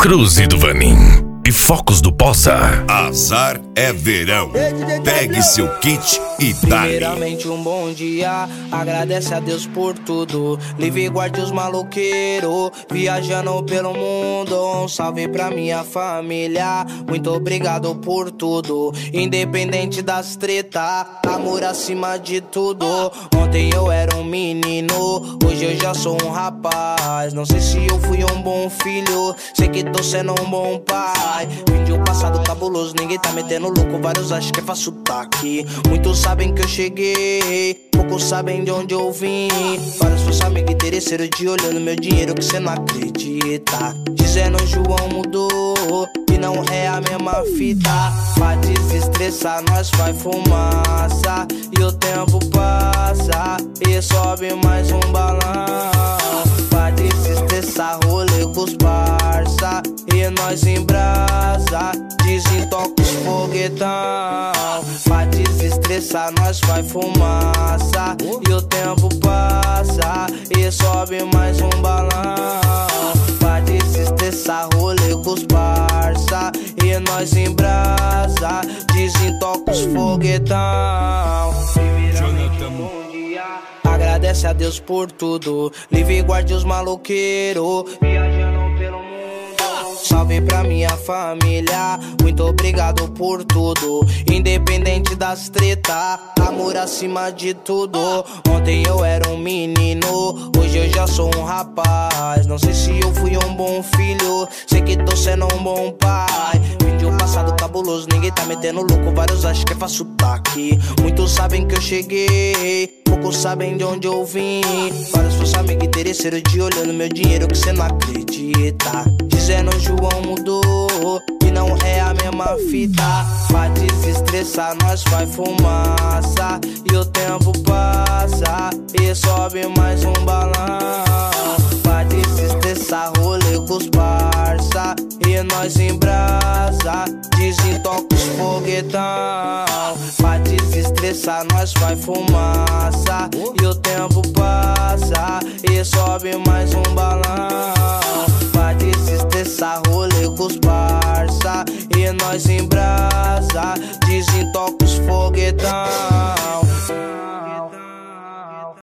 Cruz e do Vanim e Focos do Poça. Azar é verão. Pegue seu kit e dá-lhe. Primeiramente um bom dia, agradece a Deus por tudo. Livre e guarde os maloqueiros, viajando pelo mundo. Um salve pra minha família, muito obrigado por tudo. Independente das treta, amor acima de tudo. Ontem eu era um menino, hoje eu já sou um rapaz. Não sei se eu fui um bom filho, sei que tô sendo um bom pai. Vim de um passado cabuloso, ninguém tá metendo louco. Vários acham que é fácil tá aqui. Muitos sabem que eu cheguei, poucos sabem de onde eu vim. Vários seus amigos interesseiros de olho no meu dinheiro que cê não acredita. Dizendo João mudou e não é a mesma fita. Pra desestressar nós faz fumaça e o tempo passa e sobe mais um balão. Pra desestressar rolê com os parça e nós em brasa, desentoca os foguetão. Pra desestressar nós faz fumaça e o tempo passa e sobe mais um balão. Pra desestressar rolê com os parça e nós em brasa, desentoca os foguetão. Primeiramente um bom dia, agradece a Deus por tudo. Livre e guarde os maloqueiros, viajando pelo mundo. Salve pra minha família, muito obrigado por tudo. Independente das treta, amor acima de tudo. Ontem eu era um menino, hoje eu já sou um rapaz. Não sei se eu fui um bom filho, sei que tô sendo um bom pai. Vim de um passado cabuloso, ninguém tá metendo louco. Vários acham que é fácil tá aqui. Muitos sabem que eu cheguei, poucos sabem de onde eu vim. Vários seus amigos interesseiros de olho no meu dinheiro que cê não acredita. Dizendo João mudou e não é a mesma fita. Pra desestressar nós faz fumaça e o tempo passa e sobe mais um balão. Pra desestressar rolê com os parça e nós em brasa, desentoca os foguetão. Pra desestressar nós faz fumaça e o tempo passa e sobe mais um balão. Pra desestressar rolê com os parça e nós em brasa, desentoca os foguetão.